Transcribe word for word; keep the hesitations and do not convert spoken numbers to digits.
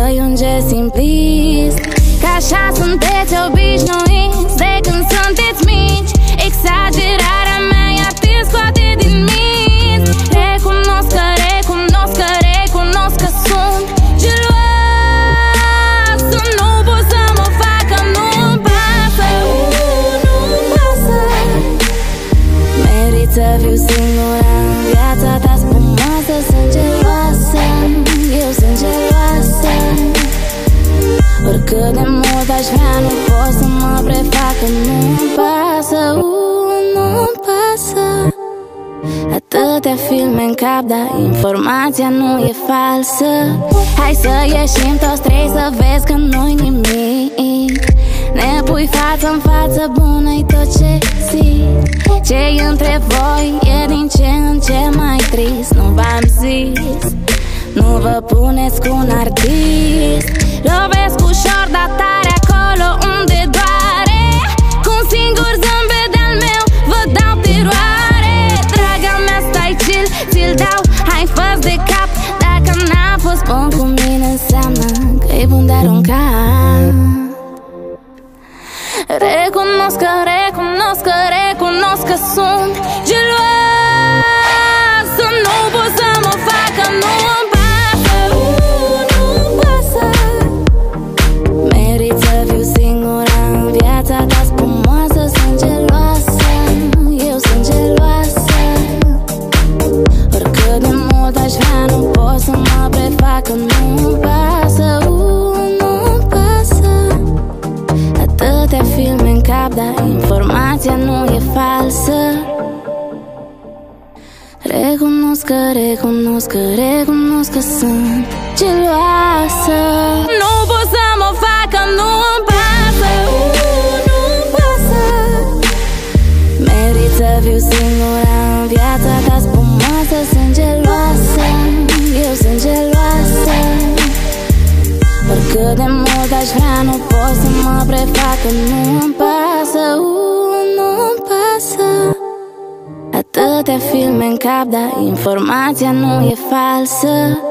voi unge simplist, că așa sunteți obișnuiți de când sunteți mici. Exagerarea mea iar te scoate din minți. Recunosc că, recunosc că, recunosc că sunt geloasă. Nu pot să mă fac că nu-mi pasă. Nu-mi pasă. Merit să fiu singura în viața ta spumoasă. Sunt geloasă, eu sunt geloasă. Oricât de mult aș vrea, nu pot să mă prefac că nu-mi pasă. Nu-mi pasă. Atâtea filme în cap, dar informația nu e falsă. Hai să ieșim toți trei să vezi că nu-i nimic. Ne pui față în față, bună-i tot ce zic. Ce-i între voi e din ce în ce mai trist. Nu v-am zis, nu vă puneți cu un artist. Lovesc ușor, dar tare acolo unde doare. Cu un singur zâmbet de-al meu vă dau teroare. Draga mea, stai chill, ți-l dau, hai fă-ți de cap. Dacă n-a fost bun cu mine, înseamnă că-i bun de aruncat. Recunosc că, recunosc că, recunosc că sunt geloasă. Nu pot să mă fac că nu-mi pasă. Nu-mi pasă. Merit să fiu singura în viața ta spumoasă. Sunt geloasă, eu sunt geloasă. Oricât de mult aș vrea, nu pot să mă prefac că nu-mi pasă. Nu-mi pasă. Atâtea filme în cap, dar informația nu e falsă. Recunosc că, recunosc că, recunosc că sunt geloasă. Nu pot să mă fac că nu-mi pasă. Nu-mi pasă. Merit să fiu singura în viața ta spumoasă. Sunt geloasă, eu sunt geloasă. Oricât de mult aș vrea, nu pot să mă prefac că nu-mi pasă. Nu-mi pasă. Atâtea filme în cap, dar informația nu e falsă.